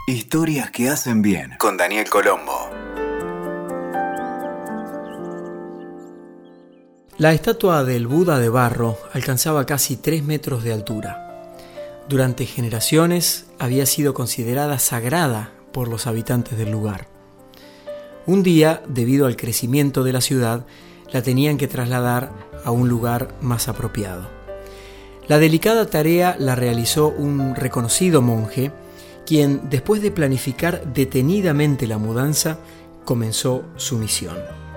Historias que hacen bien con Daniel Colombo. La estatua del Buda de barro alcanzaba casi 3 metros de altura. Durante generaciones había sido considerada sagrada por los habitantes del lugar. Un día, debido al crecimiento de la ciudad, la tenían que trasladar a un lugar más apropiado. La delicada tarea la realizó un reconocido monje, quien, después de planificar detenidamente la mudanza, comenzó su misión.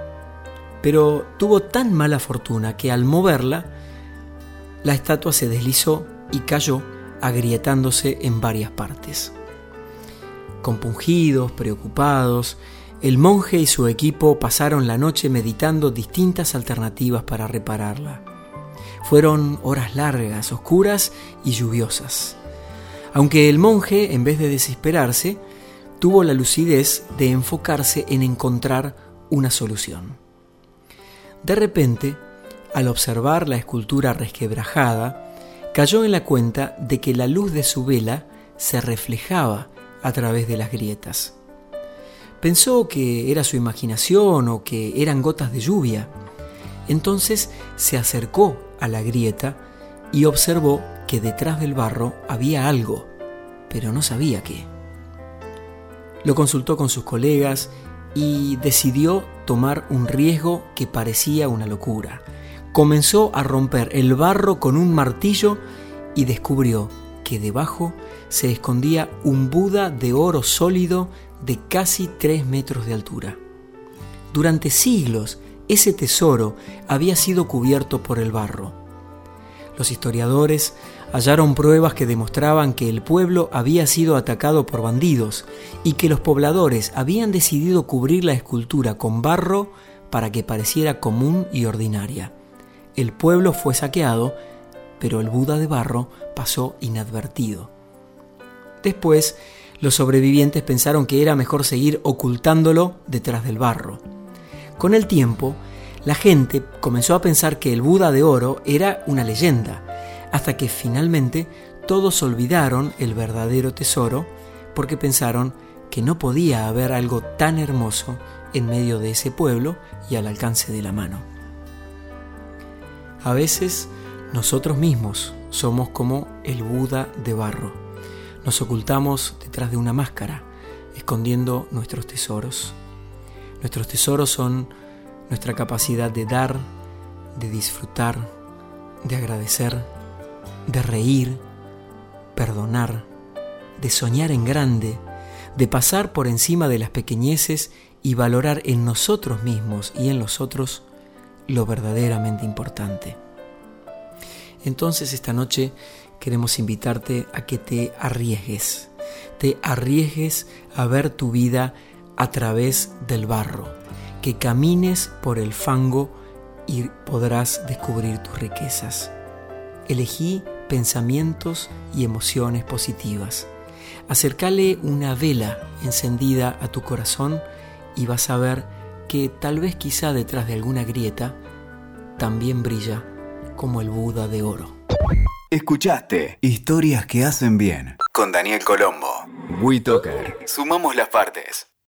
Pero tuvo tan mala fortuna que al moverla, la estatua se deslizó y cayó, agrietándose en varias partes. Compungidos, preocupados, el monje y su equipo pasaron la noche meditando distintas alternativas para repararla. Fueron horas largas, oscuras y lluviosas. Aunque el monje, en vez de desesperarse, tuvo la lucidez de enfocarse en encontrar una solución. De repente, al observar la escultura resquebrajada, cayó en la cuenta de que la luz de su vela se reflejaba a través de las grietas. Pensó que era su imaginación o que eran gotas de lluvia. Entonces se acercó a la grieta y observó que detrás del barro había algo, pero no sabía qué. Lo consultó con sus colegas y decidió tomar un riesgo que parecía una locura. Comenzó a romper el barro con un martillo y descubrió que debajo se escondía un Buda de oro sólido de casi 3 metros de altura. Durante siglos, ese tesoro había sido cubierto por el barro. Los historiadores hallaron pruebas que demostraban que el pueblo había sido atacado por bandidos y que los pobladores habían decidido cubrir la escultura con barro para que pareciera común y ordinaria. El pueblo fue saqueado, pero el Buda de barro pasó inadvertido. Después, los sobrevivientes pensaron que era mejor seguir ocultándolo detrás del barro. Con el tiempo, la gente comenzó a pensar que el Buda de oro era una leyenda, hasta que finalmente todos olvidaron el verdadero tesoro porque pensaron que no podía haber algo tan hermoso en medio de ese pueblo y al alcance de la mano. A veces, nosotros mismos somos como el Buda de barro. Nos ocultamos detrás de una máscara, escondiendo nuestros tesoros. Nuestros tesoros son nuestra capacidad de dar, de disfrutar, de agradecer, de reír, perdonar, de soñar en grande, de pasar por encima de las pequeñeces y valorar en nosotros mismos y en los otros lo verdaderamente importante. Entonces esta noche queremos invitarte a que te arriesgues a ver tu vida a través del barro, que camines por el fango y podrás descubrir tus riquezas. Elegí pensamientos y emociones positivas. Acércale una vela encendida a tu corazón y vas a ver que tal vez quizá detrás de alguna grieta también brilla como el Buda de oro. Escuchaste Historias que hacen bien con Daniel Colombo. WeToker. Sumamos las partes.